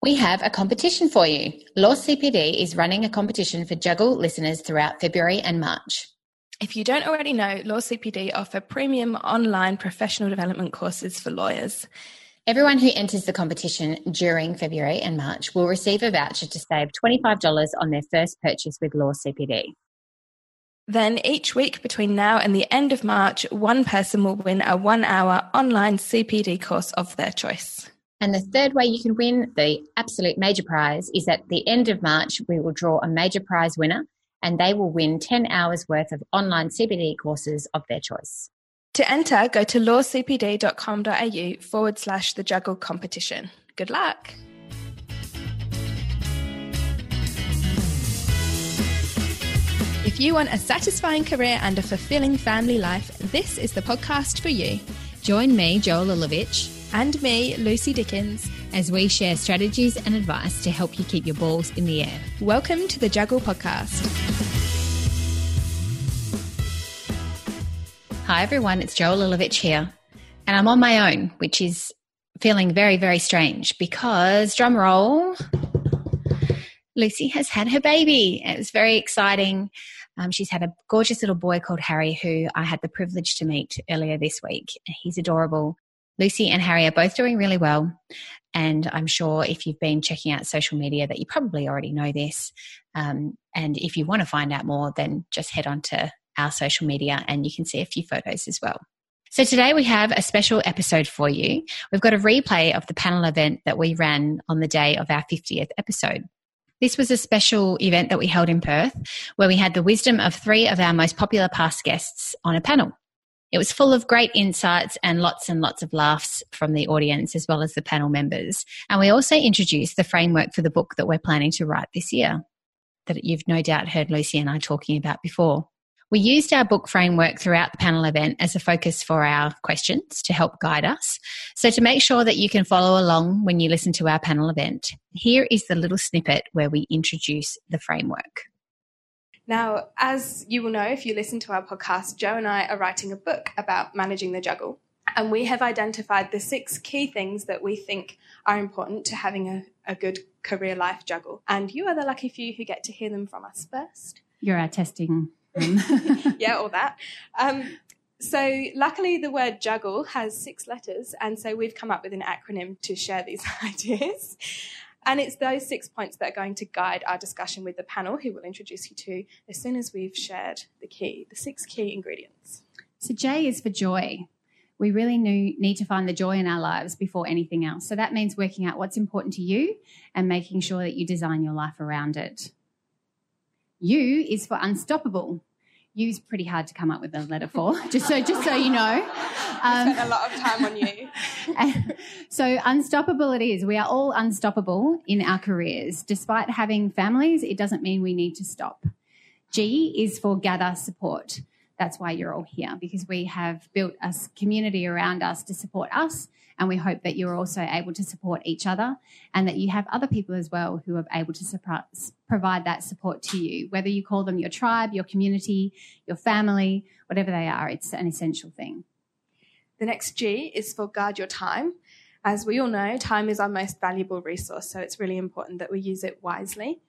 We have a competition for you. Law CPD is running a competition for Juggle listeners throughout February and March. If you don't already know, Law CPD offer premium online professional development courses for lawyers. Everyone who enters the competition during February and March will receive a voucher to save $25 on their first purchase with Law CPD. Then each week between now and the end of March, one person will win a 1-hour online CPD course of their choice. And the third way you can win the absolute major prize is at the end of March, we will draw a major prize winner and they will win 10 hours worth of online CPD courses of their choice. To enter, go to lawcpd.com.au/the Juggle competition. Good luck. If you want a satisfying career and a fulfilling family life, this is the podcast for you. Join me, Joel Lilovich, and me, Lucy Dickens, as we share strategies and advice to help you keep your balls in the air. Welcome to the Juggle podcast. Hi everyone, it's Joel Lilovich here, and I'm on my own, which is feeling very, very strange because, drum roll, Lucy has had her baby. It was very exciting. She's had a gorgeous little boy called Harry who I had the privilege to meet earlier this week. He's adorable. Lucy and Harry are both doing really well, and I'm sure if you've been checking out social media that you probably already know this, and if you want to find out more, then just head on to our social media and you can see a few photos as well. So today we have a special episode for you. We've got a replay of the panel event that we ran on the day of our 50th episode. This was a special event that we held in Perth where we had the wisdom of 3 of our most popular past guests on a panel. It was full of great insights and lots of laughs from the audience as well as the panel members. And we also introduced the framework for the book that we're planning to write this year that you've no doubt heard Lucy and I talking about before. We used our book framework throughout the panel event as a focus for our questions to help guide us. So to make sure that you can follow along when you listen to our panel event, here is the little snippet where we introduce the framework. Now, as you will know, if you listen to our podcast, Joe and I are writing a book about managing the juggle. And we have identified the 6 key things that we think are important to having a good career life juggle. And you are the lucky few who get to hear them from us first. You're our testing. Yeah, all that. So luckily the word juggle has 6 letters, and so we've come up with an acronym to share these ideas. And it's those 6 points that are going to guide our discussion with the panel, who we'll introduce you to as soon as we've shared the 6 key ingredients. So J is for joy. We really need to find the joy in our lives before anything else. So that means working out what's important to you and making sure that you design your life around it. U is for unstoppable. U is pretty hard to come up with a letter for, just so you know. I spent a lot of time on you. So unstoppable it is. We are all unstoppable in our careers. Despite having families, it doesn't mean we need to stop. G is for gather support. That's why you're all here, because we have built a community around us to support us, and we hope that you're also able to support each other and that you have other people as well who are able to provide that support to you, whether you call them your tribe, your community, your family, whatever they are. It's an essential thing. The next G is for guard your time. As we all know, time is our most valuable resource, so it's really important that we use it wisely.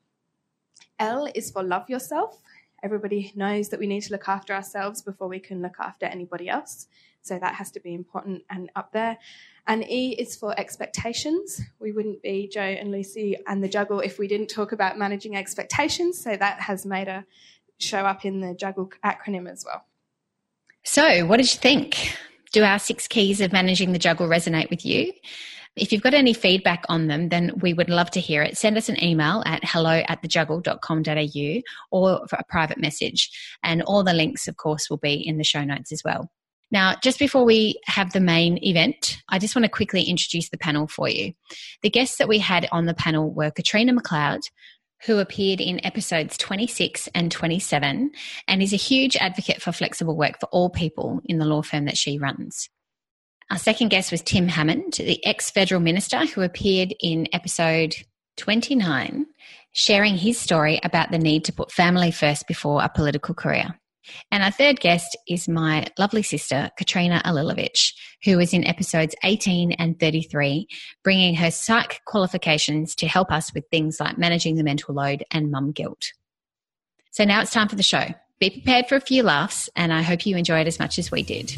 L is for love yourself. Everybody knows that we need to look after ourselves before we can look after anybody else. So that has to be important and up there. And E is for expectations. We wouldn't be Joe and Lucy and the Juggle if we didn't talk about managing expectations. So that has made a show up in the Juggle acronym as well. So what did you think? Do our 6 keys of managing the juggle resonate with you? If you've got any feedback on them, then we would love to hear it. Send us an email at hello@thejuggle.com.au or for a private message. And all the links, of course, will be in the show notes as well. Now, just before we have the main event, I just want to quickly introduce the panel for you. The guests that we had on the panel were Katrina McLeod, who appeared in episodes 26 and 27 and is a huge advocate for flexible work for all people in the law firm that she runs. Our second guest was Tim Hammond, the ex-federal minister who appeared in episode 29, sharing his story about the need to put family first before a political career. And our third guest is my lovely sister, Katrina Alilovich, who was in episodes 18 and 33, bringing her psych qualifications to help us with things like managing the mental load and mum guilt. So now it's time for the show. Be prepared for a few laughs, and I hope you enjoy it as much as we did.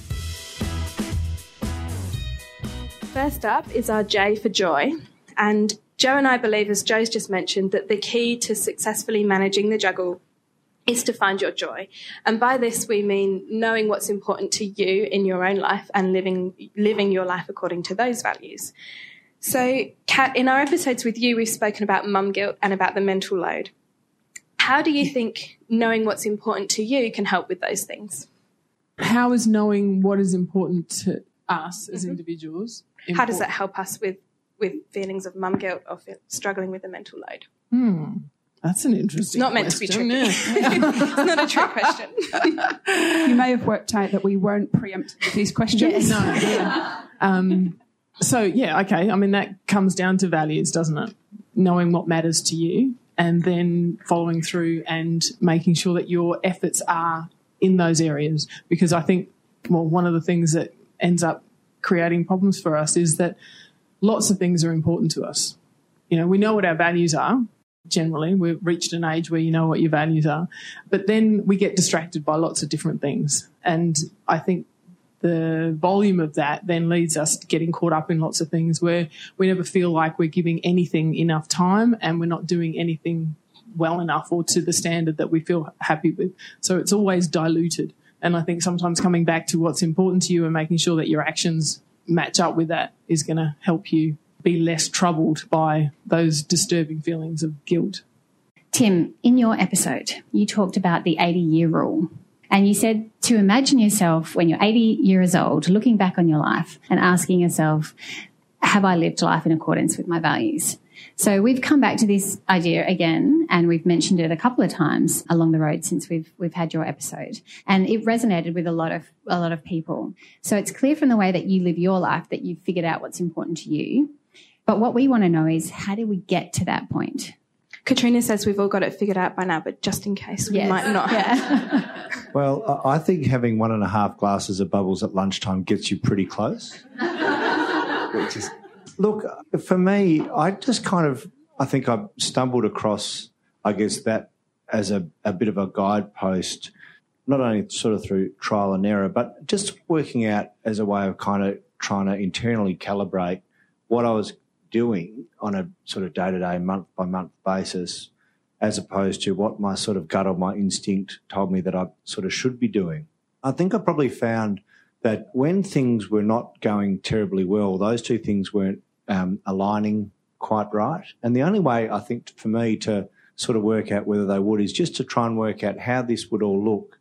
First up is our J for joy. And Jo and I believe, as Jo's just mentioned, that the key to successfully managing the juggle is to find your joy. And by this, we mean knowing what's important to you in your own life and living your life according to those values. So, Kat, in our episodes with you, we've spoken about mum guilt and about the mental load. How do you think knowing what's important to you can help with those things? How is knowing what is important to us as individuals important? How does that help us with feelings of mum guilt or struggling with the mental load? That's an interesting It's not meant question. to be tricky. It's not a trick question. You may have worked out that we won't preempt these questions. So, okay. I mean, that comes down to values, doesn't it? Knowing what matters to you and then following through and making sure that your efforts are in those areas. Because I think, one of the things that ends up creating problems for us is that lots of things are important to us. You know, we know what our values are. Generally, we've reached an age where you know what your values are. But then we get distracted by lots of different things. And I think the volume of that then leads us to getting caught up in lots of things where we never feel like we're giving anything enough time and we're not doing anything well enough or to the standard that we feel happy with. So it's always diluted. And I think sometimes coming back to what's important to you and making sure that your actions match up with that is going to help you be less troubled by those disturbing feelings of guilt. Tim, in your episode, you talked about the 80-year rule. And you said to imagine yourself when you're 80 years old, looking back on your life and asking yourself, have I lived life in accordance with my values? So we've come back to this idea again, and we've mentioned it a couple of times along the road since we've had your episode, and it resonated with a lot of people. So it's clear from the way that you live your life that you've figured out what's important to you. But what we want to know is, how do we get to that point? Katrina says we've all got it figured out by now, but just in case we might not. Yeah. Well, I think having 1.5 glasses of bubbles at lunchtime gets you pretty close. Look, for me, I think I stumbled across, I guess, that as a bit of a guidepost, not only sort of through trial and error, but just working out as a way of kind of trying to internally calibrate what I was doing on a sort of day-to-day, month-by-month basis, as opposed to what my sort of gut or my instinct told me that I sort of should be doing. I think I probably found that when things were not going terribly well, those two things weren't aligning quite right. And the only way, I think, for me to sort of work out whether they would is just to try and work out how this would all look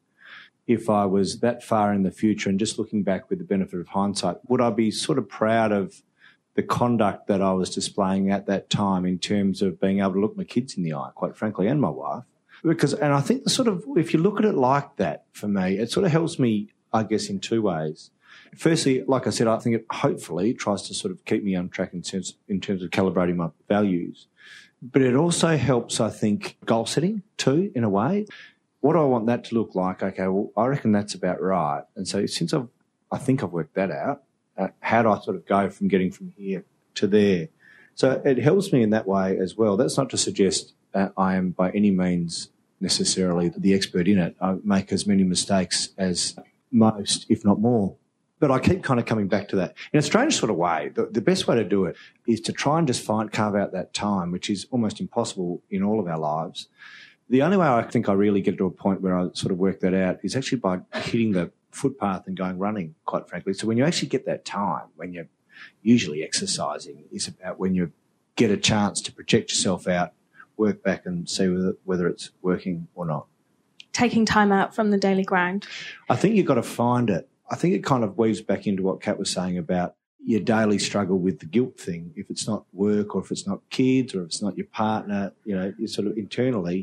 if I was that far in the future and just looking back with the benefit of hindsight. Would I be sort of proud of the conduct that I was displaying at that time in terms of being able to look my kids in the eye, quite frankly, and my wife? And I think if you look at it like that, for me, it sort of helps me, I guess, in two ways. Firstly, like I said, I think it hopefully tries to sort of keep me on track in terms of calibrating my values. But it also helps, I think, goal setting too, in a way. What do I want that to look like? Okay, well, I reckon that's about right. And so since I think I've worked that out, how do I sort of go from getting from here to there? So it helps me in that way as well. That's not to suggest I am by any means necessarily the expert in it. I make as many mistakes as most, if not more. But I keep kind of coming back to that. In a strange sort of way, the best way to do it is to try and just carve out that time, which is almost impossible in all of our lives. The only way I think I really get to a point where I sort of work that out is actually by hitting the footpath and going running, quite frankly. So when you actually get that time, when you're usually exercising, is about when you get a chance to project yourself out, work back and see whether it's working or not. Taking time out from the daily grind. I think you've got to find it. I think it kind of weaves back into what Kat was saying about your daily struggle with the guilt thing. If it's not work or if it's not kids or if it's not your partner, you sort of internally,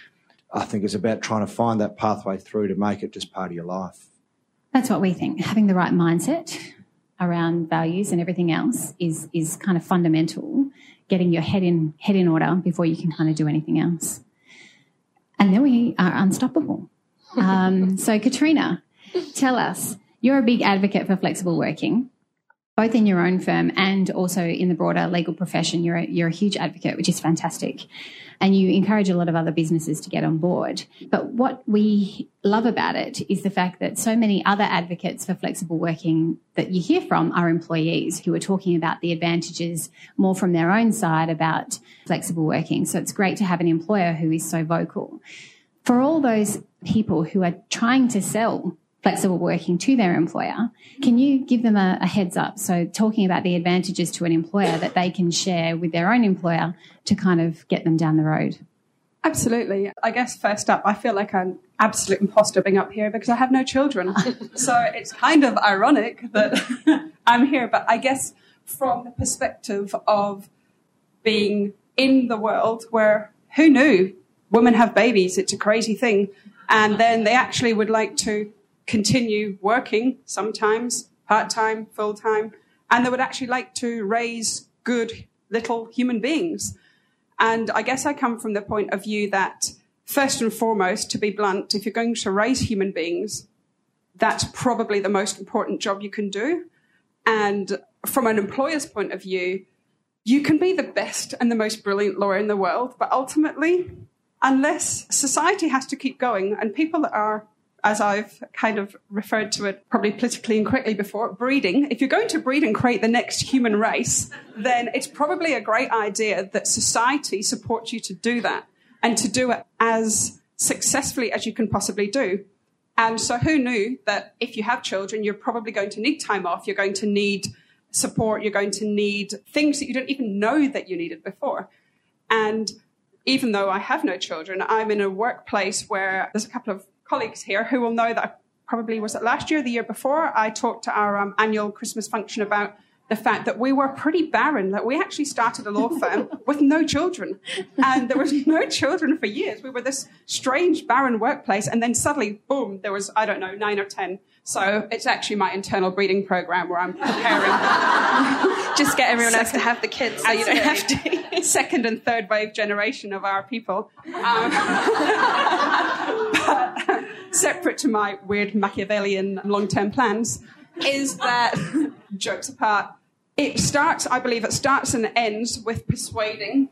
I think it's about trying to find that pathway through to make it just part of your life. That's what we think. Having the right mindset around values and everything else is kind of fundamental. Getting your head in order before you can kind of do anything else. And then we are unstoppable. So, Katrina, tell us, you're a big advocate for flexible working, both in your own firm and also in the broader legal profession. You're a huge advocate, which is fantastic. And you encourage a lot of other businesses to get on board. But what we love about it is the fact that so many other advocates for flexible working that you hear from are employees who are talking about the advantages more from their own side about flexible working. So it's great to have an employer who is so vocal. For all those people who are trying to sell flexible working to their employer, can you give them a heads up? So talking about the advantages to an employer that they can share with their own employer to kind of get them down the road. Absolutely. I guess first up, I feel like I'm absolute imposter being up here because I have no children. So it's kind of ironic that I'm here. But I guess from the perspective of being in the world where who knew women have babies, it's a crazy thing. And then they actually would like to continue working, sometimes part-time, full-time, and they would actually like to raise good little human beings. And I guess I come from the point of view that, first and foremost, to be blunt, if you're going to raise human beings, that's probably the most important job you can do. And from an employer's point of view, you can be the best and the most brilliant lawyer in the world, but ultimately, unless society has to keep going and people that are, as I've kind of referred to it probably politically incorrectly before, breeding. If you're going to breed and create the next human race, then it's probably a great idea that society supports you to do that and to do it as successfully as you can possibly do. And so who knew that if you have children, you're probably going to need time off, you're going to need support, you're going to need things that you don't even know that you needed before. And even though I have no children, I'm in a workplace where there's a couple of colleagues here who will know that probably was it last year, the year before, I talked to our annual Christmas function about the fact that we were pretty barren, that we actually started a law firm with no children. And there was no children for years. We were this strange, barren workplace. And then suddenly, boom, there was, 9 or 10. So it's actually my internal breeding program where I'm preparing. Just get everyone else to have the kids so you don't have to. Second and third wave generation of our people. But separate to my weird Machiavellian long-term plans is that, jokes apart, it starts and ends with persuading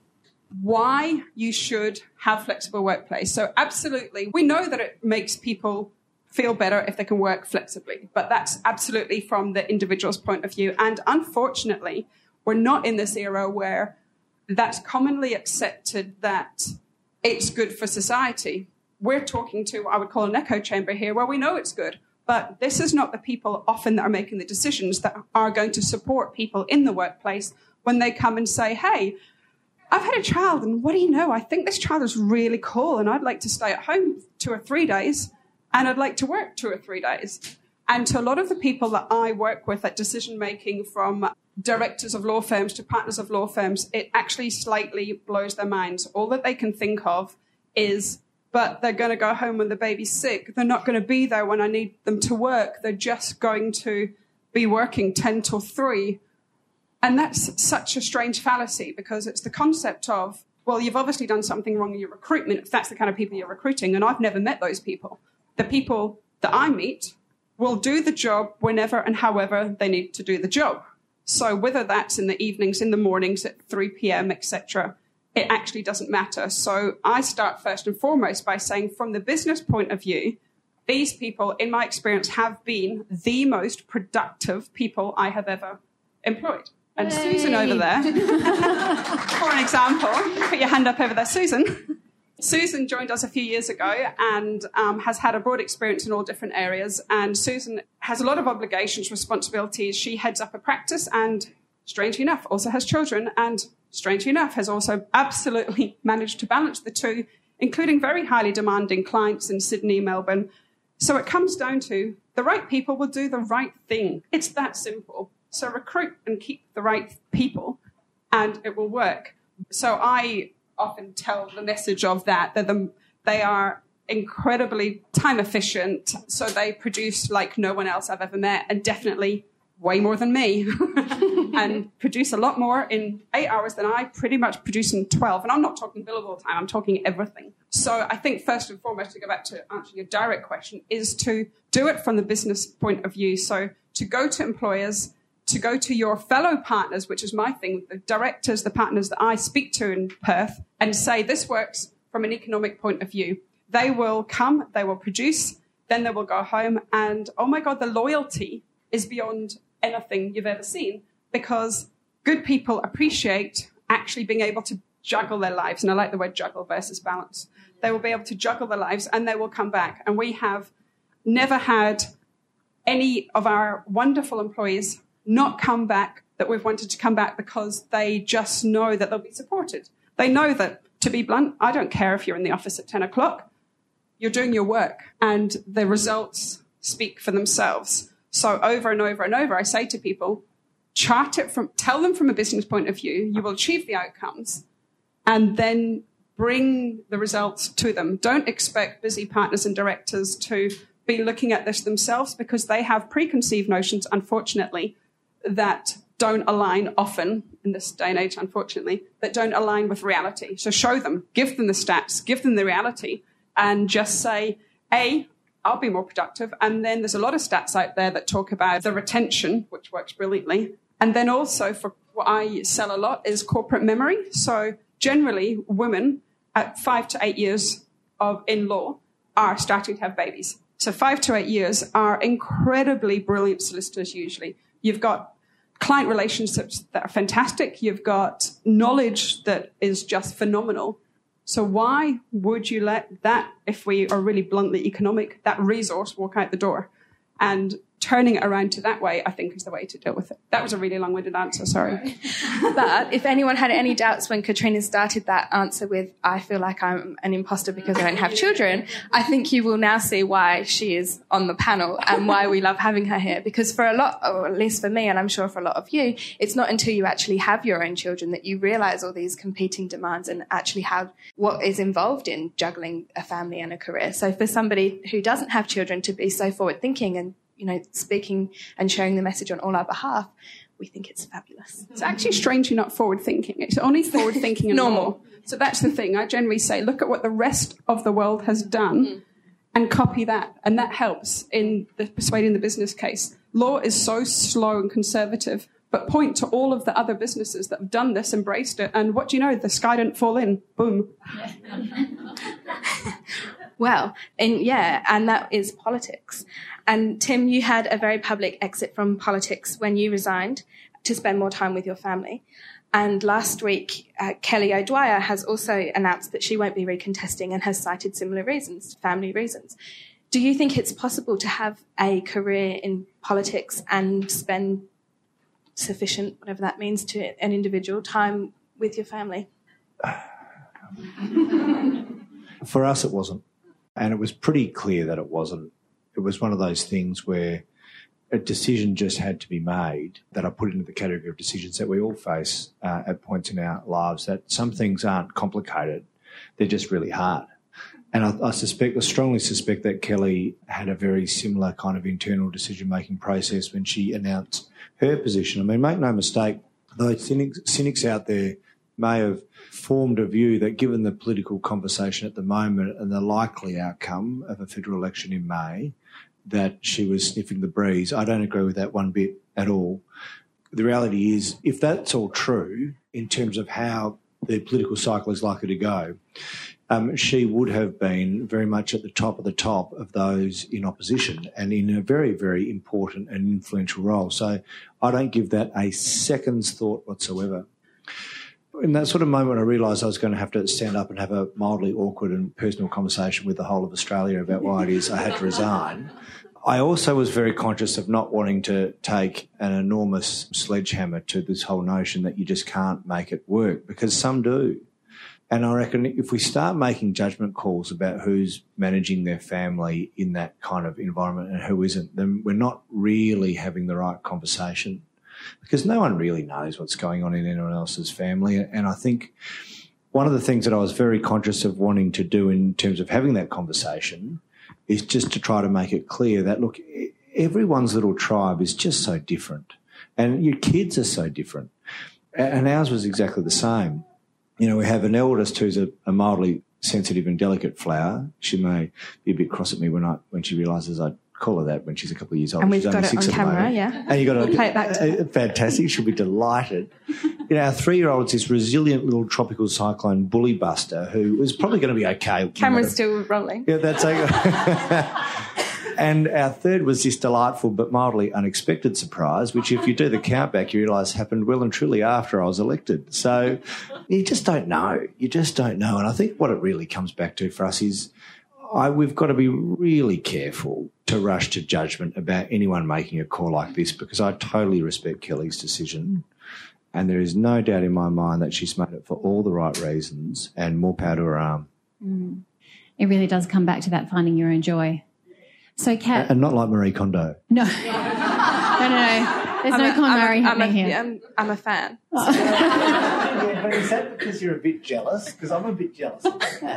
why you should have flexible workplace. So absolutely, we know that it makes people feel better if they can work flexibly, but that's absolutely from the individual's point of view. And unfortunately, we're not in this era where that's commonly accepted that it's good for society. We're talking to, I would call an echo chamber here, where we know it's good. But this is not the people often that are making the decisions that are going to support people in the workplace when they come and say, hey, I've had a child, and what do you know? I think this child is really cool, and I'd like to stay at home 2 or 3 days, and I'd like to work 2 or 3 days. And to a lot of the people that I work with at decision-making, from directors of law firms to partners of law firms, it actually slightly blows their minds. All that they can think of is, but they're going to go home when the baby's sick. They're not going to be there when I need them to work. They're just going to be working 10 till 3. And that's such a strange fallacy, because it's the concept of, well, you've obviously done something wrong in your recruitment if that's the kind of people you're recruiting. And I've never met those people. The people that I meet will do the job whenever and however they need to do the job. So whether that's in the evenings, in the mornings at 3 p.m., etc., it actually doesn't matter. So I start first and foremost by saying, from the business point of view, these people, in my experience, have been the most productive people I have ever employed. And Yay. Susan over there, for an example, put your hand up over there, Susan. Susan joined us a few years ago and has had a broad experience in all different areas. And Susan has a lot of obligations, responsibilities. She heads up a practice and, strangely enough, also has children, and strangely enough, has also absolutely managed to balance the two, including very highly demanding clients in Sydney, Melbourne. So it comes down to the right people will do the right thing. It's that simple. So recruit and keep the right people and it will work. So I often tell the message of that they are incredibly time efficient. So they produce like no one else I've ever met, and definitely way more than me. and produce a lot more in 8 hours than I pretty much produce in 12. And I'm not talking billable time, I'm talking everything. So I think first and foremost, to go back to answering your direct question, is to do it from the business point of view. So to go to employers, to go to your fellow partners, which is my thing, the directors, the partners that I speak to in Perth, and say this works from an economic point of view. They will come, they will produce, then they will go home, and oh my God, the loyalty is beyond anything you've ever seen, because good people appreciate actually being able to juggle their lives. And I like the word juggle versus balance. They will be able to juggle their lives and they will come back. And we have never had any of our wonderful employees not come back that we've wanted to come back because they just know that they'll be supported. They know that, to be blunt, I don't care if you're in the office at 10 o'clock. You're doing your work and the results speak for themselves. So over and over and over, I say to people, tell them from a business point of view, you will achieve the outcomes, and then bring the results to them. Don't expect busy partners and directors to be looking at this themselves, because they have preconceived notions, unfortunately, that don't align often in this day and age, unfortunately, that don't align with reality. So show them, give them the stats, give them the reality, and just say, I'll be more productive. And then there's a lot of stats out there that talk about the retention, which works brilliantly. And then also, for what I sell a lot, is corporate memory. So generally, women at 5 to 8 years in law are starting to have babies. So 5 to 8 years are incredibly brilliant solicitors usually. You've got client relationships that are fantastic. You've got knowledge that is just phenomenal. So why would you let that, if we are really bluntly economic, that resource walk out the door? And turning it around to that way, I think, is the way to deal with it. That was a really long-winded answer, sorry. But if anyone had any doubts when Katrina started that answer with, I feel like I'm an imposter because I don't have children, I think you will now see why she is on the panel and why we love having her here. Because for a lot, or at least for me, and I'm sure for a lot of you, it's not until you actually have your own children that you realise all these competing demands and actually have what is involved in juggling a family and a career. So for somebody who doesn't have children to be so forward-thinking and, you know, speaking and sharing the message on all our behalf, we think it's fabulous. It's actually strangely not forward-thinking. It's only forward-thinking and normal. So that's the thing. I generally say, look at what the rest of the world has done and copy that. And that helps in persuading the business case. Law is so slow and conservative, but point to all of the other businesses that have done this, embraced it, and what do you know? The sky didn't fall in. Boom. Well, and that is politics. And Tim, you had a very public exit from politics when you resigned to spend more time with your family. And last week, Kelly O'Dwyer has also announced that she won't be recontesting and has cited similar reasons, family reasons. Do you think it's possible to have a career in politics and spend sufficient, whatever that means, to an individual time with your family? For us, it wasn't. And it was pretty clear that it wasn't. It was one of those things where a decision just had to be made, that I put into the category of decisions that we all face at points in our lives, that some things aren't complicated, they're just really hard. And I strongly suspect that Kelly had a very similar kind of internal decision-making process when she announced her position. I mean, make no mistake, those cynics out there may have formed a view that given the political conversation at the moment and the likely outcome of a federal election in May, that she was sniffing the breeze. I don't agree with that one bit at all. The reality is, if that's all true in terms of how the political cycle is likely to go, she would have been very much at the top of those in opposition and in a very, very important and influential role. So I don't give that a second's thought whatsoever. In that sort of moment, I realised I was going to have to stand up and have a mildly awkward and personal conversation with the whole of Australia about why it is I had to resign. I also was very conscious of not wanting to take an enormous sledgehammer to this whole notion that you just can't make it work, because some do. And I reckon if we start making judgment calls about who's managing their family in that kind of environment and who isn't, then we're not really having the right conversation, because no one really knows what's going on in anyone else's family. And I think one of the things that I was very conscious of wanting to do in terms of having that conversation is just to try to make it clear that, look, everyone's little tribe is just so different. And your kids are so different. And ours was exactly the same. You know, we have an eldest who's a mildly sensitive and delicate flower. She may be a bit cross at me when she realises I call her that when she's a couple of years old. And we've she's got it on camera, yeah. And you've got we'll play it back to her. Fantastic. She'll be delighted. You know, our 3-year-old is this resilient little tropical cyclone bully buster who is probably going to be okay. Camera's still rolling. Yeah, that's okay. And our third was this delightful but mildly unexpected surprise, which if you do the count back, you realise happened well and truly after I was elected. So you just don't know. You just don't know. And I think what it really comes back to for us is we've got to be really careful to rush to judgment about anyone making a call like this, because I totally respect Kelly's decision. And there is no doubt in my mind that she's made it for all the right reasons, and more power to her arm. It really does come back to that finding your own joy. So, Kat... And not like Marie Kondo. No. No. There's no KonMari happening here. I'm a fan. Yeah, but is that because you're a bit jealous? Because I'm a bit jealous.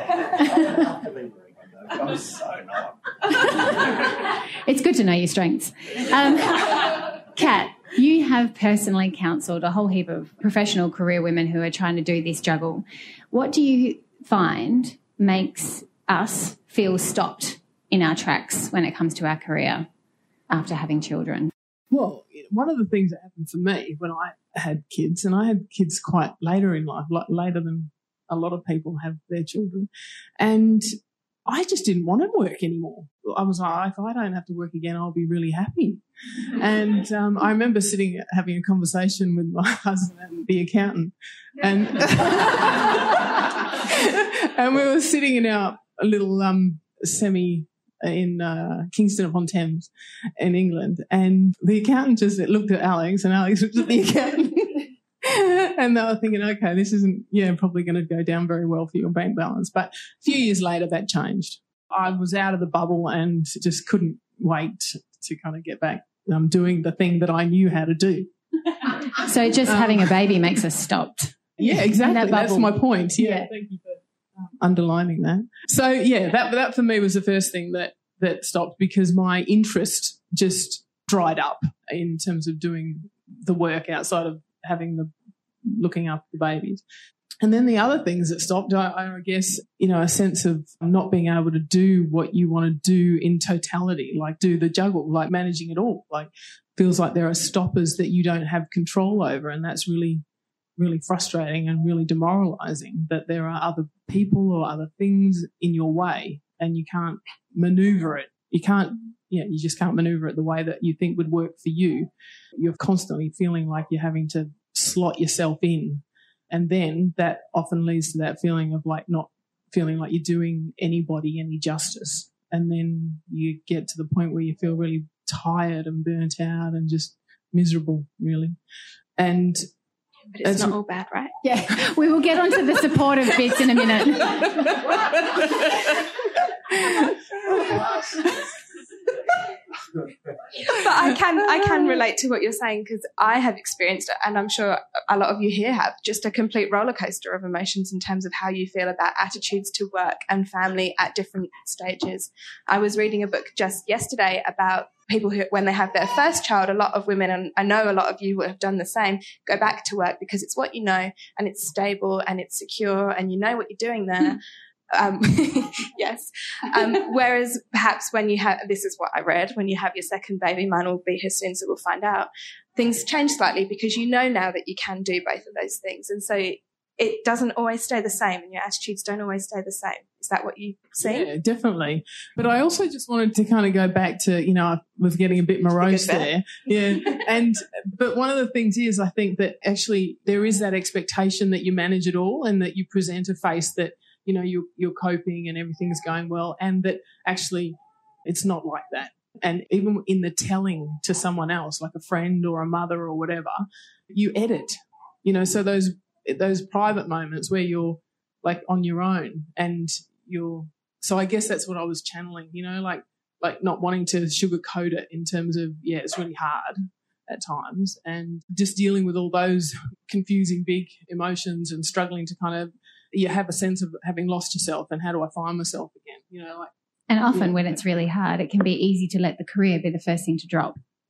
I'm so not. It's good to know your strengths. Kat, you have personally counselled a whole heap of professional career women who are trying to do this juggle. What do you find makes us feel stopped in our tracks when it comes to our career after having children? Well, one of the things that happened for me when I had kids, and I had kids quite later in life, like later than a lot of people have their children, and I just didn't want to work anymore. I was like, if I don't have to work again, I'll be really happy. And I remember having a conversation with my husband, the accountant, and and we were sitting in our little semi in Kingston upon Thames in England, and the accountant just looked at Alex, and Alex looked at the accountant. And they were thinking, okay, this isn't, probably going to go down very well for your bank balance. But a few years later, that changed. I was out of the bubble and just couldn't wait to kind of get back doing the thing that I knew how to do. So just having a baby makes us stopped. Yeah, exactly. That's my point. Yeah. Thank you for underlining that. So, that for me was the first thing that stopped, because my interest just dried up in terms of doing the work outside of looking after the babies. And then the other things that stopped, I guess, a sense of not being able to do what you want to do in totality, like do the juggle, like managing it all. Like feels like there are stoppers that you don't have control over, and that's really, really frustrating and really demoralising, that there are other people or other things in your way and you can't manoeuvre it. You just can't manoeuvre it the way that you think would work for you. You're constantly feeling like you're having to slot yourself in, and then that often leads to that feeling of like not feeling like you're doing anybody any justice, and then you get to the point where you feel really tired and burnt out and just miserable, really. But it's not all bad, right? Yeah, we will get onto the supportive bits in a minute. But I can relate to what you're saying, because I have experienced it, and I'm sure a lot of you here have, just a complete roller coaster of emotions in terms of how you feel about attitudes to work and family at different stages. I was reading a book just yesterday about people who, when they have their first child, a lot of women, and I know a lot of you would have done the same, go back to work because it's what you know, and it's stable and it's secure, and you know what you're doing there. Yes. Whereas perhaps when you have, this is what I read, when you have your second baby, mine will be here soon, so we'll find out, things change slightly, because you know now that you can do both of those things. And so it doesn't always stay the same, and your attitudes don't always stay the same. Is that what you see? Yeah, definitely. But I also just wanted to kind of go back to, I was getting a bit morose there. Yeah. But one of the things is, I think that actually there is that expectation that you manage it all, and that you present a face that, you're coping and everything's going well, and that actually it's not like that. And even in the telling to someone else, like a friend or a mother or whatever, you edit, so those private moments where you're like on your own, and so I guess that's what I was channeling, like not wanting to sugarcoat it in terms of, it's really hard at times, and just dealing with all those confusing big emotions and struggling to kind of, you have a sense of having lost yourself, and how do I find myself again, And often when it's really hard, it can be easy to let the career be the first thing to drop.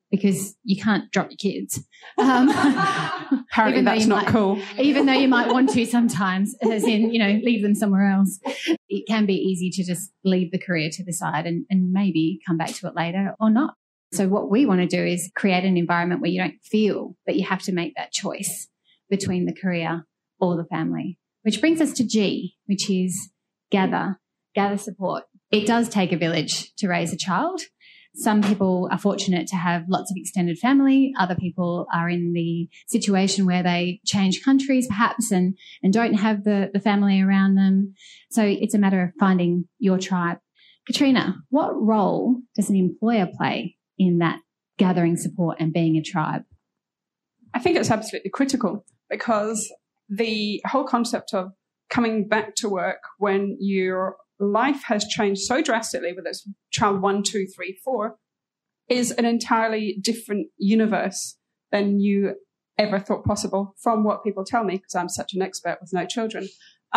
because you can't drop your kids. Apparently that's not cool. Even though you might want to sometimes, as in, leave them somewhere else. It can be easy to just leave the career to the side and maybe come back to it later or not. So what we want to do is create an environment where you don't feel that you have to make that choice between the career or the family, which brings us to G, which is gather support. It does take a village to raise a child. Some people are fortunate to have lots of extended family. Other people are in the situation where they change countries perhaps and don't have the family around them. So it's a matter of finding your tribe. Katrina, what role does an employer play in that gathering support and being a tribe? I think it's absolutely critical, because the whole concept of coming back to work when your life has changed so drastically, whether it's child 1, 2, 3, 4, is an entirely different universe than you ever thought possible, from what people tell me, because I'm such an expert with no children.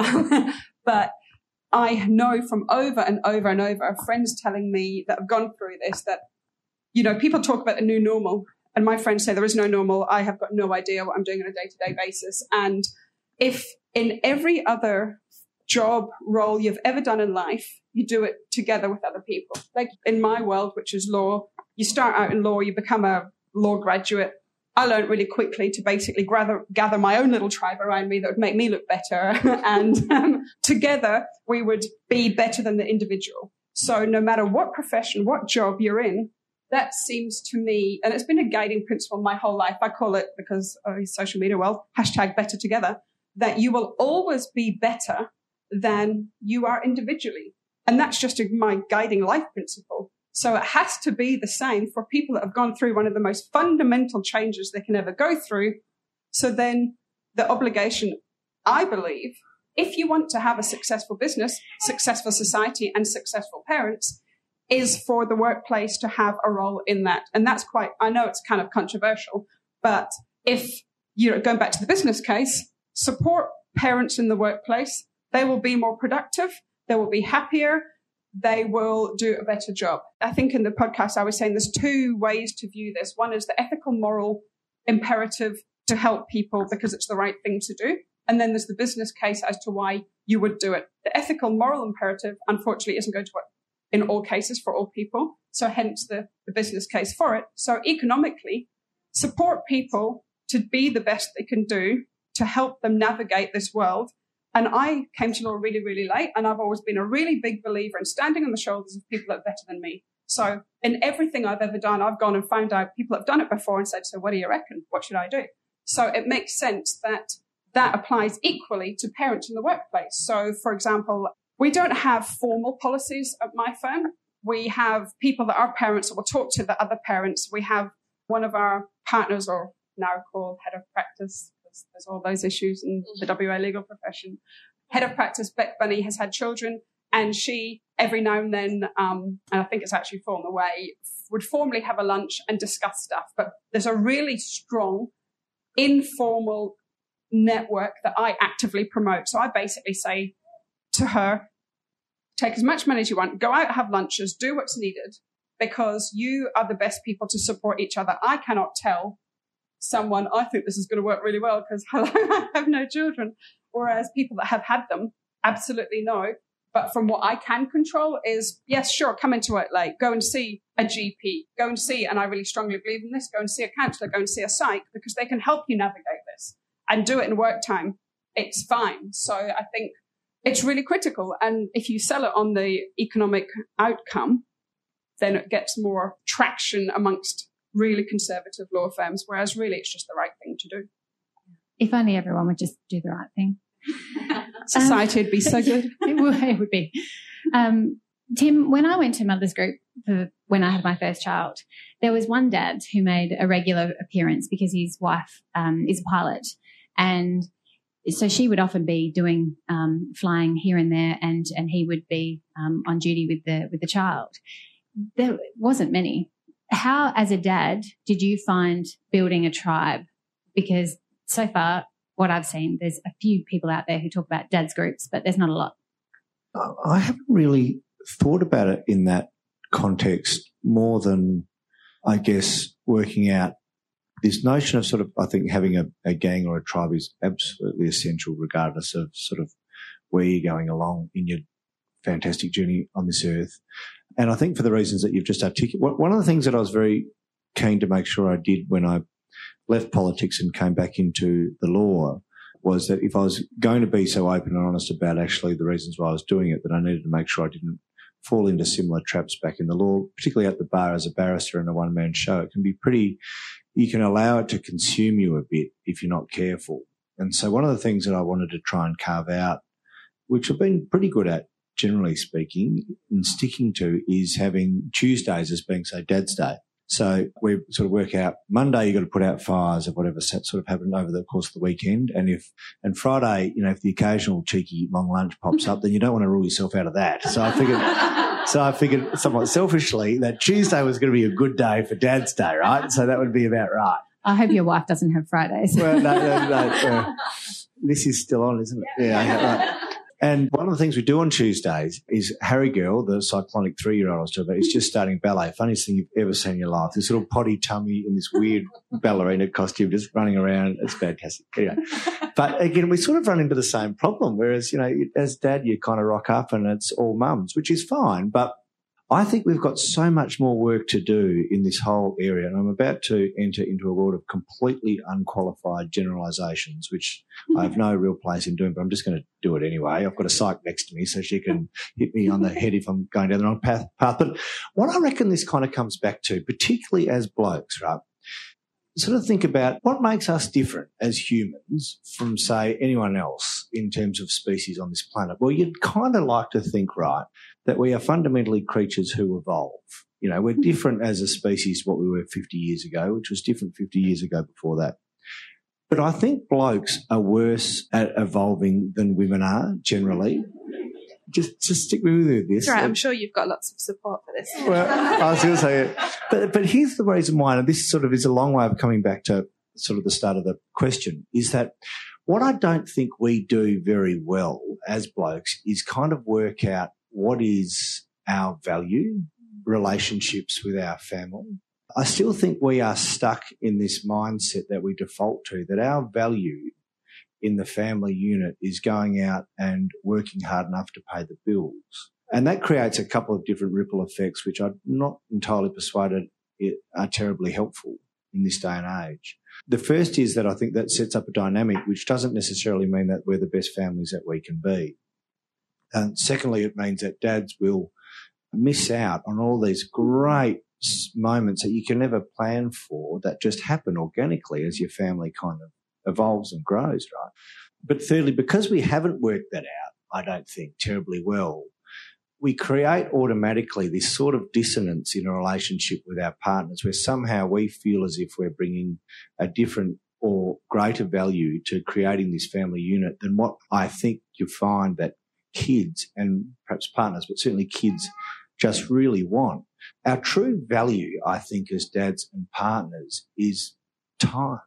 But I know from over and over and over, friends telling me that have gone through this, that, people talk about the new normal, and my friends say there is no normal. I have got no idea what I'm doing on a day-to-day basis. And if in every other job role you've ever done in life, you do it together with other people. Like in my world, which is law, you start out in law, you become a law graduate. I learned really quickly to basically gather my own little tribe around me that would make me look better. And together we would be better than the individual. So no matter what profession, what job you're in, that seems to me, and it's been a guiding principle my whole life. I call it, because of social media world, #BetterTogether, that you will always be better than you are individually. And that's just my guiding life principle. So it has to be the same for people that have gone through one of the most fundamental changes they can ever go through. So then the obligation, I believe, if you want to have a successful business, successful society, and successful parents, is for the workplace to have a role in that. And that's I know it's kind of controversial, but if you're going back to the business case, support parents in the workplace. They will be more productive. They will be happier. They will do a better job. I think in the podcast I was saying there's two ways to view this. One is the ethical, moral imperative to help people because it's the right thing to do. And then there's the business case as to why you would do it. The ethical, moral imperative, unfortunately, isn't going to work in all cases for all people. So hence the business case for it. So economically, support people to be the best they can do to help them navigate this world. And I came to law really, really late, and I've always been a really big believer in standing on the shoulders of people that are better than me. So in everything I've ever done, I've gone and found out people that have done it before and said, so what do you reckon? What should I do? So it makes sense that applies equally to parents in the workplace. So, for example, we don't have formal policies at my firm. We have people that are parents that will talk to the other parents. We have one of our partners, or now called head of practice. There's all those issues in the WA legal profession. Head of practice, Beck Bunny, has had children, and she, every now and then, and I think it's actually fallen away, would formally have a lunch and discuss stuff. But there's a really strong, informal network that I actively promote. So I basically say to her, take as much money as you want, go out, have lunches, do what's needed, because you are the best people to support each other. I cannot tell someone, I think this is going to work really well because I have no children. Whereas people that have had them, absolutely no. But from what I can control is, yes, sure, come into it late, go and see a GP, go and see, and I really strongly believe in this, go and see a counsellor, go and see a psych, because they can help you navigate this and do it in work time. It's fine. So I think it's really critical. And if you sell it on the economic outcome, then it gets more traction amongst really conservative law firms, whereas really it's just the right thing to do. If only everyone would just do the right thing. Society would be so good. It would be. Tim, when I went to Mother's Group when I had my first child, there was one dad who made a regular appearance because his wife is a pilot. And so she would often be doing flying here and there, and he would be on duty with the child. There wasn't many. How, as a dad, did you find building a tribe? Because so far, what I've seen, there's a few people out there who talk about dads groups, but there's not a lot. I haven't really thought about it in that context more than, I guess, working out this notion of sort of, I think, having a gang or a tribe is absolutely essential regardless of sort of where you're going along in your fantastic journey on this earth. And I think for the reasons that you've just articulated, one of the things that I was very keen to make sure I did when I left politics and came back into the law was that if I was going to be so open and honest about actually the reasons why I was doing it, that I needed to make sure I didn't fall into similar traps back in the law, particularly at the bar as a barrister in a one-man show. It can be you can allow it to consume you a bit if you're not careful. And so one of the things that I wanted to try and carve out, which I've been pretty good at, generally speaking, and sticking to, is having Tuesdays as being, say, Dad's Day. So we sort of work out Monday you've got to put out fires of whatever sort of happened over the course of the weekend. And Friday, if the occasional cheeky long lunch pops up, then you don't want to rule yourself out of that. So I figured somewhat selfishly that Tuesday was going to be a good day for Dad's Day, right? So that would be about right. I hope your wife doesn't have Fridays. Well, no. This is still on, isn't it? Yeah, right. And one of the things we do on Tuesdays is Harry Girl, the cyclonic 3-year-old I was talking about, is just starting ballet. Funniest thing you've ever seen in your life. This little potty tummy in this weird ballerina costume just running around. It's fantastic. Anyway. But again, we sort of run into the same problem, whereas, as dad, you kind of rock up and it's all mums, which is fine. But I think we've got so much more work to do in this whole area, and I'm about to enter into a world of completely unqualified generalisations, which I have no real place in doing, but I'm just going to do it anyway. I've got a psych next to me, so she can hit me on the head if I'm going down the wrong path. But what I reckon this kind of comes back to, particularly as blokes, right, sort of think about what makes us different as humans from, say, anyone else in terms of species on this planet. Well, you'd kind of like to think, right, that we are fundamentally creatures who evolve. We're different as a species what we were 50 years ago, which was different 50 years ago before that. But I think blokes are worse at evolving than women are generally. Just stick with me with this. Right, I'm sure you've got lots of support for this. Well, I was going to say, but here's the reason why, and this sort of is a long way of coming back to sort of the start of the question, is that what I don't think we do very well as blokes is kind of work out what is our value, relationships with our family. I still think we are stuck in this mindset that we default to, that our value in the family unit is going out and working hard enough to pay the bills. And that creates a couple of different ripple effects, which I'm not entirely persuaded are terribly helpful in this day and age. The first is that I think that sets up a dynamic which doesn't necessarily mean that we're the best families that we can be. And secondly, it means that dads will miss out on all these great moments that you can never plan for that just happen organically as your family kind of evolves and grows, right? But thirdly, because we haven't worked that out, I don't think, terribly well, we create automatically this sort of dissonance in a relationship with our partners where somehow we feel as if we're bringing a different or greater value to creating this family unit than what I think you find that kids and perhaps partners, but certainly kids just really want. Our true value, I think, as dads and partners is time.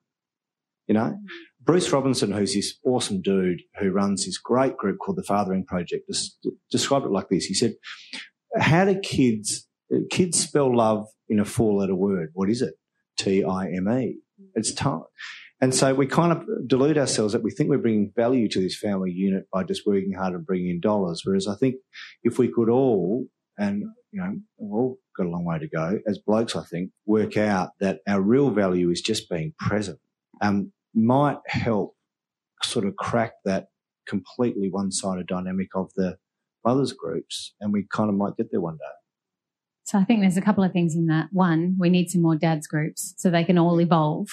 Bruce Robinson, who's this awesome dude who runs this great group called the Fathering Project, described it like this. He said, how do kids spell love in a 4-letter word? What is it? T-I-M-E. It's time. And so we kind of delude ourselves that we think we're bringing value to this family unit by just working hard and bringing in dollars, whereas I think if we could all, and, we've all got a long way to go, as blokes, I think, work out that our real value is just being present, might help sort of crack that completely one-sided dynamic of the mothers groups, and we kind of might get there one day. So I think there's a couple of things in that. One, we need some more dads groups so they can all evolve.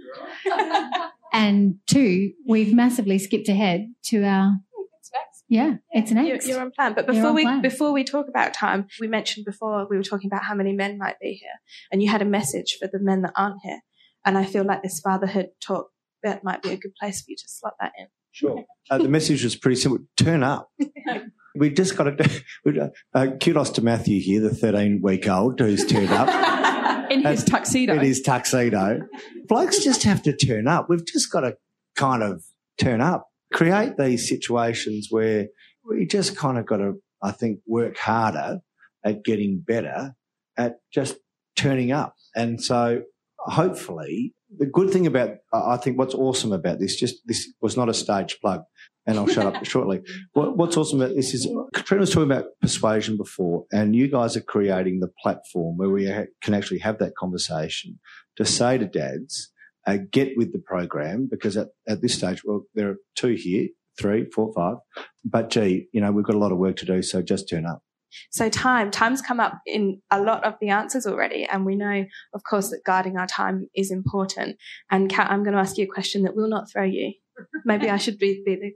And two, we've massively skipped ahead to our... It's next. Yeah, it's next. You're on plan. But before we talk about time, we mentioned before we were talking about how many men might be here, and you had a message for the men that aren't here. And I feel like this fatherhood talk, that might be a good place for you to slot that in. Sure. The message was pretty simple. Turn up. We just got to kudos to Matthew here, the 13-week-old who's turned up. In his tuxedo. In his tuxedo. Blokes just have to turn up. We've just got to kind of turn up. Create these situations where we just kind of got to, I think, work harder at getting better at just turning up. And so hopefully, the good thing about, I think what's awesome about this was not a stage plug, and I'll shut up shortly. What's awesome about this is, Katrina was talking about persuasion before, and you guys are creating the platform where we can actually have that conversation to say to dads, get with the program, because at this stage, well, there are 2 here, 3, 4, 5, but gee, we've got a lot of work to do, so just turn up. So time's come up in a lot of the answers already, and we know, of course, that guarding our time is important. And Kat, I'm going to ask you a question that will not throw you. Maybe I should be the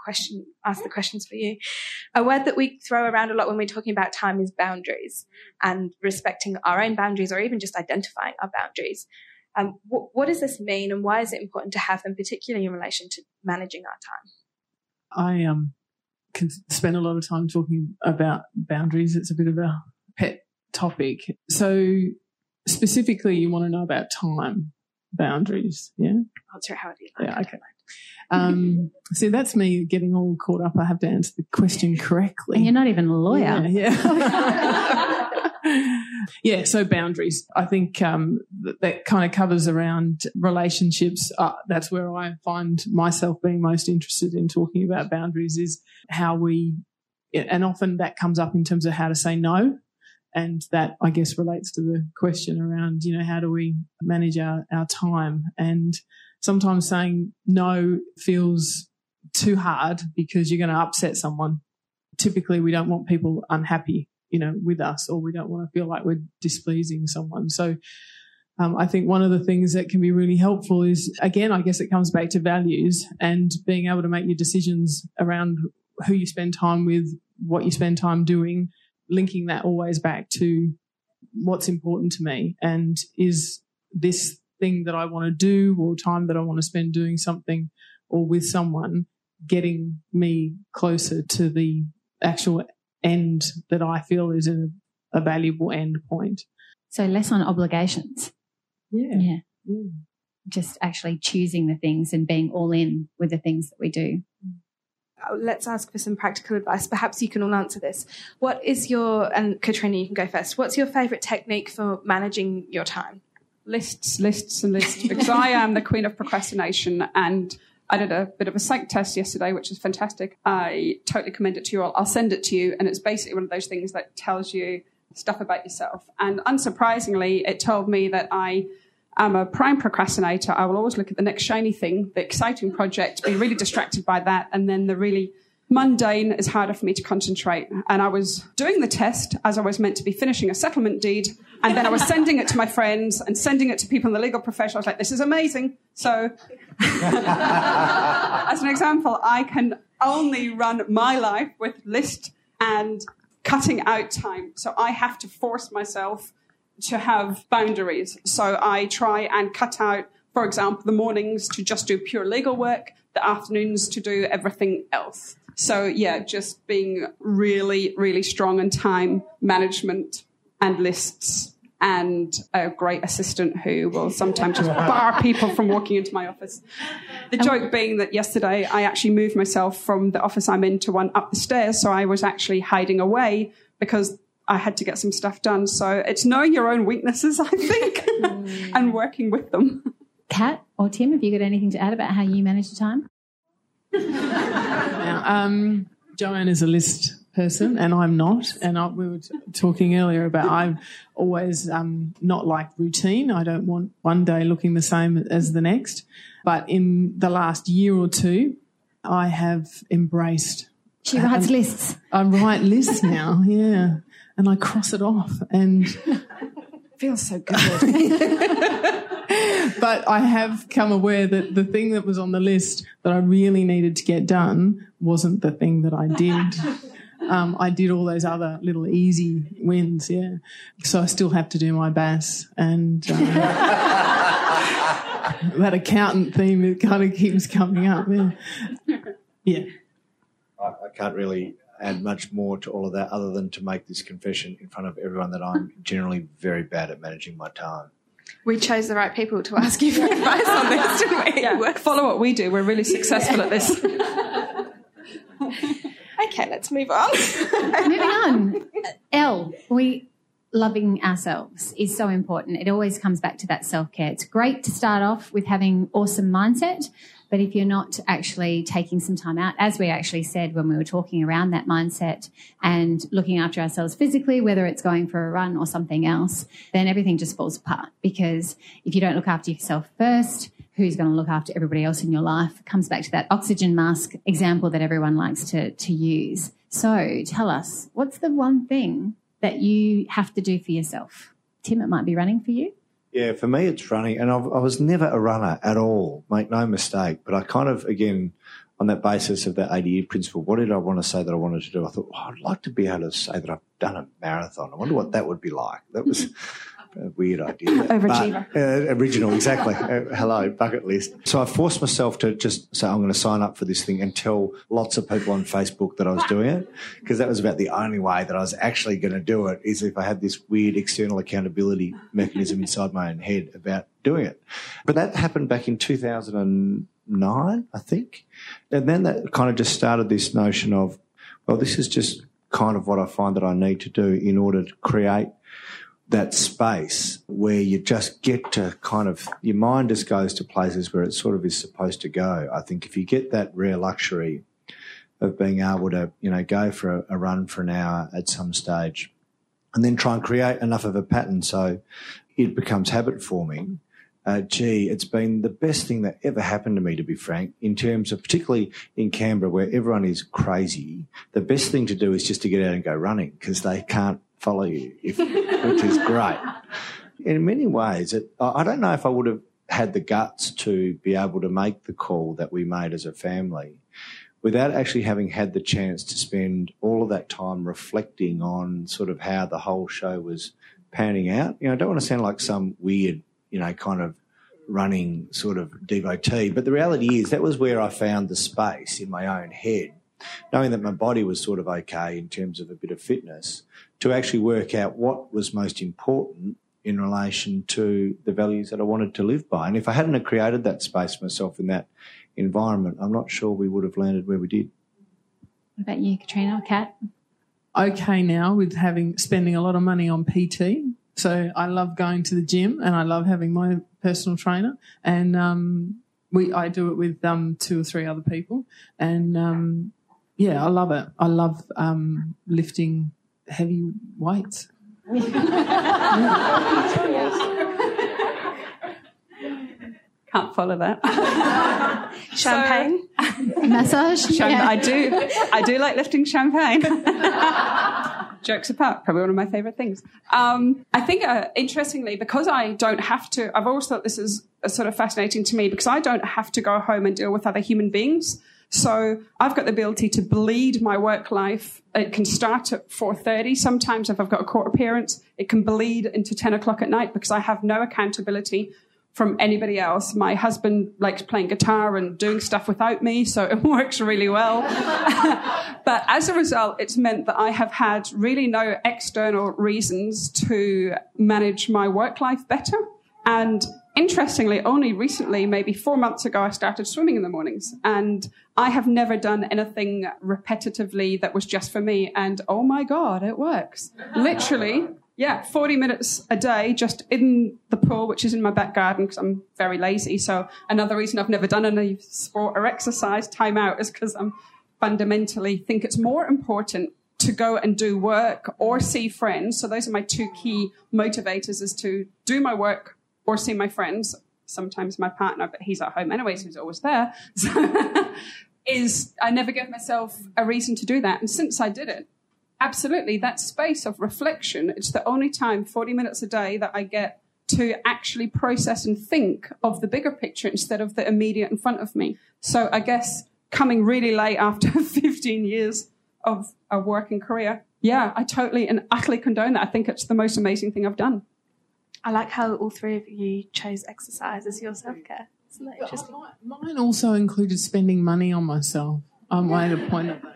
ask the questions for you. A word that we throw around a lot when we're talking about time is boundaries, and respecting our own boundaries, or even just identifying our boundaries. What does this mean, and why is it important to have them, particularly in relation to managing our time? I can spend a lot of time talking about boundaries. It's a bit of a pet topic. So specifically, you want to know about time boundaries, yeah? Answer it how do you like. Yeah, okay. See, that's me getting all caught up. I have to answer the question correctly. And you're not even a lawyer. Yeah. Yeah, so boundaries. I think that kind of covers around relationships. That's where I find myself being most interested in talking about boundaries, is how and often that comes up in terms of how to say no. And that, I guess, relates to the question around, how do we manage our time? And sometimes saying no feels too hard because you're going to upset someone. Typically, we don't want people unhappy, with us, or we don't want to feel like we're displeasing someone. So I think one of the things that can be really helpful is, again, I guess it comes back to values and being able to make your decisions around who you spend time with, what you spend time doing, linking that always back to what's important to me, and is this thing that I want to do, or time that I want to spend doing something or with someone, getting me closer to the actual end that I feel is a valuable end point. So less on obligations. Yeah. Just actually choosing the things and being all in with the things that we do. Let's ask for some practical advice. Perhaps you can all answer this. What is and Katrina, you can go first. What's your favourite technique for managing your time? Lists, and lists. Because I am the queen of procrastination, and I did a bit of a psych test yesterday, which is fantastic. I totally commend it to you all. I'll send it to you, and it's basically one of those things that tells you stuff about yourself. And unsurprisingly, it told me that I am a prime procrastinator. I will always look at the next shiny thing, the exciting project, be really distracted by that, and then the really mundane is harder for me to concentrate. And I was doing the test as I was meant to be finishing a settlement deed, and then I was sending it to my friends and sending it to people in the legal profession. I was like, this is amazing. So as an example, I can only run my life with list and cutting out time. So I have to force myself to have boundaries. So I try and cut out, for example, the mornings to just do pure legal work, the afternoons to do everything else. So, yeah, just being really, really strong in time management and lists, and a great assistant who will sometimes just bar people from walking into my office. The joke being that yesterday I actually moved myself from the office I'm in to one up the stairs, so I was actually hiding away because I had to get some stuff done. So it's knowing your own weaknesses, I think, and working with them. Kat or Tim, have you got anything to add about how you manage your time? Now, Joanne is a list person and I'm not. And we were talking earlier about I've always not liked routine. I don't want one day looking the same as the next. But in the last year or two, I have embraced. She writes lists. I write lists now, yeah. And I cross it off and it feels so good. But I have come aware that the thing that was on the list that I really needed to get done wasn't the thing that I did. I did all those other little easy wins, yeah. So I still have to do my BAS, and that accountant theme, it kind of keeps coming up. Yeah. I can't really add much more to all of that other than to make this confession in front of everyone that I'm generally very bad at managing my time. We chose the right people to ask you for advice on this, didn't we? Yeah, follow what we do. We're really successful at this. Okay, let's move on. Moving on. Elle, we loving ourselves is so important. It always comes back to that self-care. It's great to start off with having awesome mindset, but if you're not actually taking some time out, as we actually said when we were talking around that mindset and looking after ourselves physically, whether it's going for a run or something else, then everything just falls apart. Because if you don't look after yourself first, who's going to look after everybody else in your life? It comes back to that oxygen mask example that everyone likes to use. So tell us, what's the one thing that you have to do for yourself? Tim, it might be running for you. Yeah, for me it's running, and I was never a runner at all, make no mistake, but I kind of, again, on that basis of that 80-year principle, what did I want to say that I wanted to do? I thought, I'd like to be able to say that I've done a marathon. I wonder what that would be like. That was a weird idea. Overachiever. Original, exactly. Hello, bucket list. So I forced myself to just say I'm going to sign up for this thing and tell lots of people on Facebook that I was doing it, because that was about the only way that I was actually going to do it, is if I had this weird external accountability mechanism inside my own head about doing it. But that happened back in 2009, I think. And then that kind of just started this notion of, well, this is just kind of what I find that I need to do in order to create that space where you just get to kind of, your mind just goes to places where it sort of is supposed to go. I think if you get that rare luxury of being able to, go for a run for an hour at some stage and then try and create enough of a pattern so it becomes habit forming, it's been the best thing that ever happened to me, to be frank, in terms of, particularly in Canberra where everyone is crazy, the best thing to do is just to get out and go running, because they can't follow you, which is great. In many ways, I don't know if I would have had the guts to be able to make the call that we made as a family without actually having had the chance to spend all of that time reflecting on sort of how the whole show was panning out. I don't want to sound like some weird, kind of running sort of devotee, but the reality is that was where I found the space in my own head, knowing that my body was sort of okay in terms of a bit of fitness, to actually work out what was most important in relation to the values that I wanted to live by. And if I hadn't have created that space myself in that environment, I'm not sure we would have landed where we did. What about you, Katrina or Kat? Okay now with spending a lot of money on PT. So I love going to the gym and I love having my personal trainer, and I do it with 2 or 3 other people, and I love it. I love lifting heavy weights. Can't follow that. Champagne? Massage? I do like lifting champagne. Jokes apart, probably one of my favourite things. I think, interestingly, because I don't have to, I've always thought this is sort of fascinating to me, because I don't have to go home and deal with other human beings. So I've got the ability to bleed my work life. It can start at 4:30. Sometimes if I've got a court appearance, it can bleed into 10 o'clock at night, because I have no accountability from anybody else. My husband likes playing guitar and doing stuff without me, so it works really well. But as a result, it's meant that I have had really no external reasons to manage my work life better. And interestingly, only recently, maybe 4 months ago, I started swimming in the mornings. And I have never done anything repetitively that was just for me. And oh my God, it works. Literally, 40 minutes a day just in the pool, which is in my back garden because I'm very lazy. So another reason I've never done any sport or exercise time out is because I'm fundamentally think it's more important to go and do work or see friends. So those are my 2 key motivators, is to do my work or see my friends, sometimes my partner, but he's at home anyways, he's always there. So I never give myself a reason to do that. And since I did it, absolutely, that space of reflection, it's the only time, 40 minutes a day, that I get to actually process and think of the bigger picture instead of the immediate in front of me. So I guess coming really late after 15 years of a working career, I totally and utterly condone that. I think it's the most amazing thing I've done. I like how all 3 of you chose exercise as your self-care. Isn't that interesting? Mine also included spending money on myself. I made a point of that.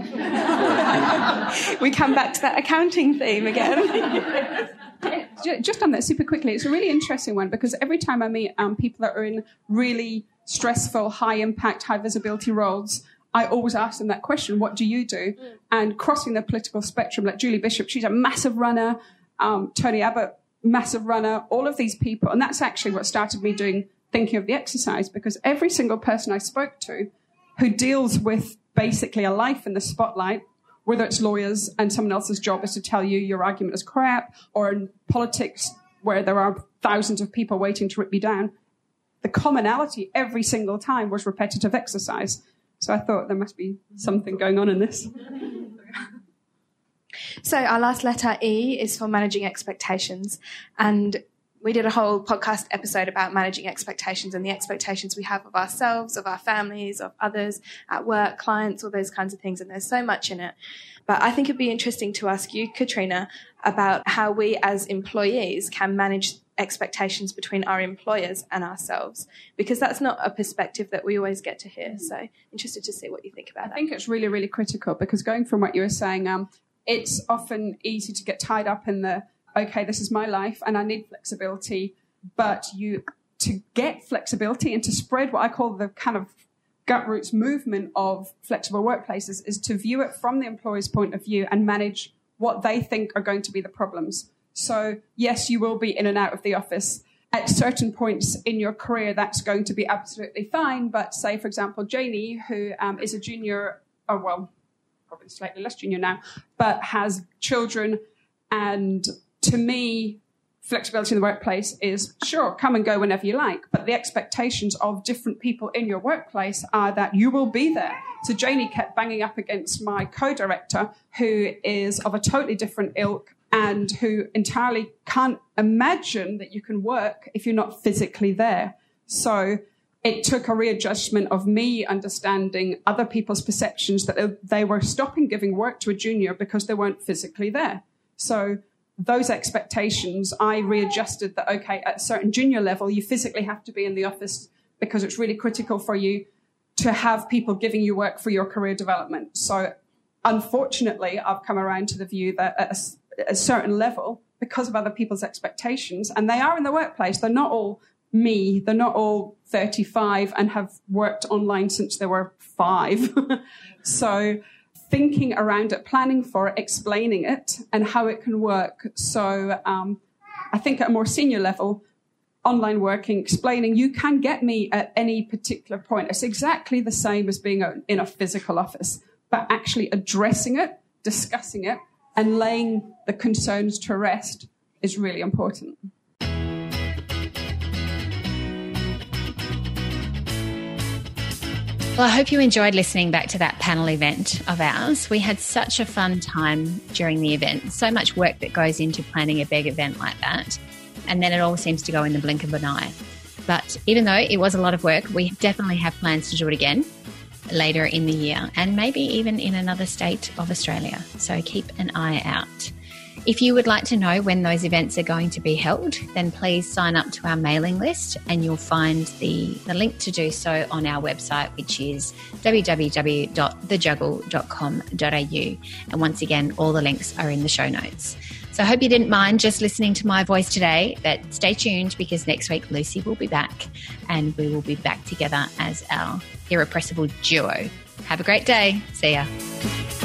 We come back to that accounting theme again. Just on that super quickly, it's a really interesting one, because every time I meet people that are in really stressful, high-impact, high-visibility roles, I always ask them that question, what do you do? And crossing the political spectrum, like Julie Bishop, she's a massive runner, Tony Abbott, massive runner, all of these people. And that's actually what started me thinking of the exercise, because every single person I spoke to who deals with basically a life in the spotlight, whether it's lawyers and someone else's job is to tell you your argument is crap, or in politics where there are thousands of people waiting to rip you down, the commonality every single time was repetitive exercise. So I thought there must be something going on in this. So our last letter, E, is for managing expectations. And we did a whole podcast episode about managing expectations and the expectations we have of ourselves, of our families, of others, at work, clients, all those kinds of things. And there's so much in it. But I think it'd be interesting to ask you, Katrina, about how we as employees can manage expectations between our employers and ourselves, because that's not a perspective that we always get to hear. So interested to see what you think about that. I think it's really, really critical, because going from what you were saying, it's often easy to get tied up in the, okay, this is my life and I need flexibility, but to get flexibility and to spread what I call the kind of gut roots movement of flexible workplaces is to view it from the employer's point of view and manage what they think are going to be the problems. So yes, you will be in and out of the office. At certain points in your career, that's going to be absolutely fine. But say, for example, Janie, who is a junior, or well, probably slightly less junior now, but has children. And to me, flexibility in the workplace is, sure, come and go whenever you like. But the expectations of different people in your workplace are that you will be there. So Janie kept banging up against my co-director, who is of a totally different ilk and who entirely can't imagine that you can work if you're not physically there. So it took a readjustment of me understanding other people's perceptions that they were stopping giving work to a junior because they weren't physically there. So those expectations, I readjusted that, okay, at a certain junior level, you physically have to be in the office because it's really critical for you to have people giving you work for your career development. So unfortunately, I've come around to the view that at a certain level, because of other people's expectations, and they are in the workplace, they're not all me, they're not all 35 and have worked online since they were 5. So thinking around it, planning for it, explaining it and how it can work. So I think at a more senior level, online working, explaining you can get me at any particular point. It's exactly the same as being in a physical office, but actually addressing it, discussing it, and laying the concerns to rest is really important. Well, I hope you enjoyed listening back to that panel event of ours. We had such a fun time during the event. So much work that goes into planning a big event like that. And then it all seems to go in the blink of an eye. But even though it was a lot of work, we definitely have plans to do it again later in the year and maybe even in another state of Australia. So keep an eye out. If you would like to know when those events are going to be held, then please sign up to our mailing list and you'll find the link to do so on our website, which is www.thejuggle.com.au. And once again, all the links are in the show notes. So I hope you didn't mind just listening to my voice today, but stay tuned because next week Lucy will be back and we will be back together as our irrepressible duo. Have a great day. See ya.